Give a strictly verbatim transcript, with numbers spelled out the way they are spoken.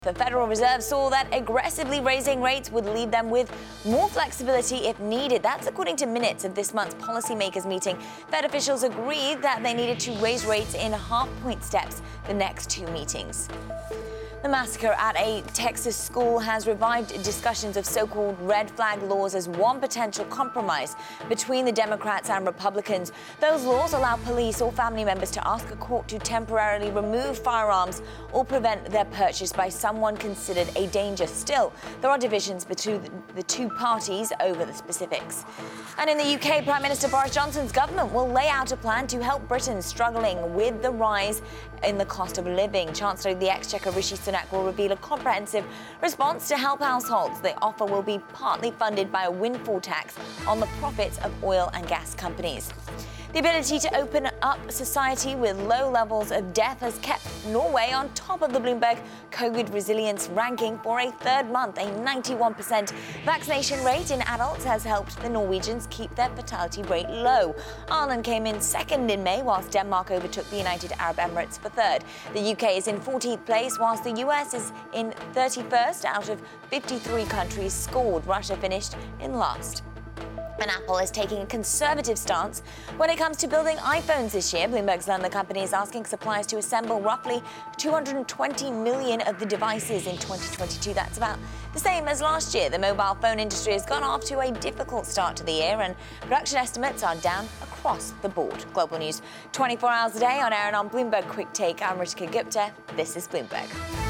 The Federal Reserve saw that aggressively raising rates would leave them with more flexibility if needed. That's according to minutes of this month's policymakers meeting. Fed officials agreed that they needed to raise rates in half-point steps the next two meetings. The massacre at a Texas school has revived discussions of so-called red flag laws as one potential compromise between the Democrats and Republicans. Those laws allow police or family members to ask a court to temporarily remove firearms or prevent their purchase by someone considered a danger. Still, there are divisions between the two parties over the specifics. And in the U K, Prime Minister Boris Johnson's government will lay out a plan to help Britain struggling with the rise in the cost of living. Chancellor of the Exchequer Rishi Sunak will reveal a comprehensive response to help households. The offer will be partly funded by a windfall tax on the profits of oil and gas companies. The ability to open up society with low levels of death has kept Norway on top of the Bloomberg COVID resilience ranking for a third month. A ninety-one percent vaccination rate in adults has helped the Norwegians keep their fatality rate low. Ireland came in second in May, whilst Denmark overtook the United Arab Emirates for third. The U K is in fourteenth place, whilst the U S is in thirty-first out of fifty-three countries scored. Russia finished in last. And Apple is taking a conservative stance when it comes to building iPhones this year. Bloomberg's learned the company is asking suppliers to assemble roughly two hundred twenty million of the devices in twenty twenty-two. That's about the same as last year. The mobile phone industry has gone off to a difficult start to the year, and production estimates are down across the board. Global news twenty-four hours a day on air and on Bloomberg Quick Take. I'm Ritika Gupta. This is Bloomberg.